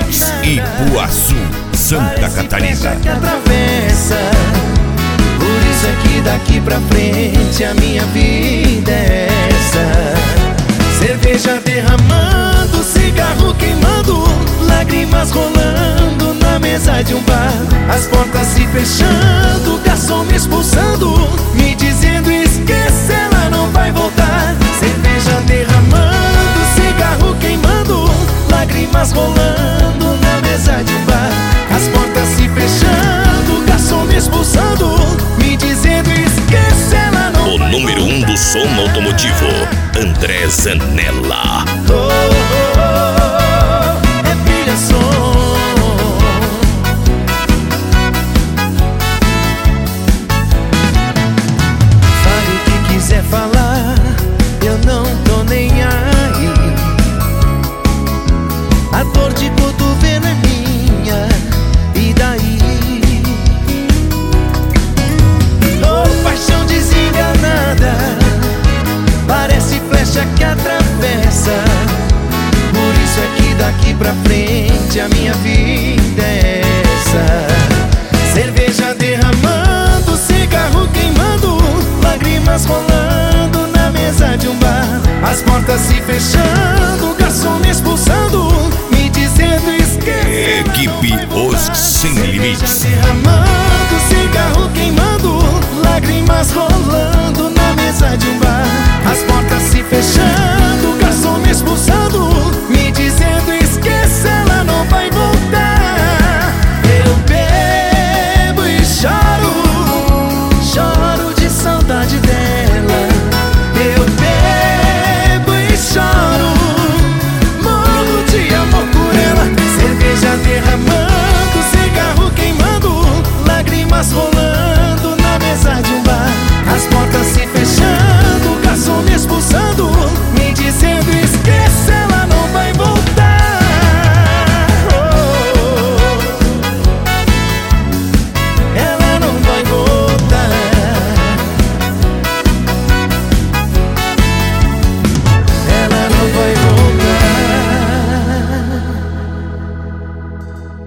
Limites, Ipuaçu, Santa Catarina. Que atravessa. Por isso é que daqui pra frente a minha vida é essa. Cerveja derramando, cigarro queimando, lágrimas rolando na mesa de um bar. As portas se fechando, garçom me expulsando, me dizendo esqueça, ela não vai voltar. Cerveja derramando, cigarro queimando, lágrimas rolando na mesa de um bar. As portas se fechando, garçom me expulsando, me dizendo esqueça, ela não vai voltar. O número 1 do som automotivo, André Zanella. É brilha som. Fale o que quiser falar, eu não tô nem aí. A dor de cotovelo é minha, e daí? Oh, paixão desenganada, parece flecha que atravessa. Por isso é que daqui pra frente a minha vida é essa. Cerveja derramando, cigarro queimando, lágrimas rolando na mesa de um bar. As portas se fechando, garçom me expulsando, me dizendo esqueça. Equipe Os Sem Limites. Cerveja derramando,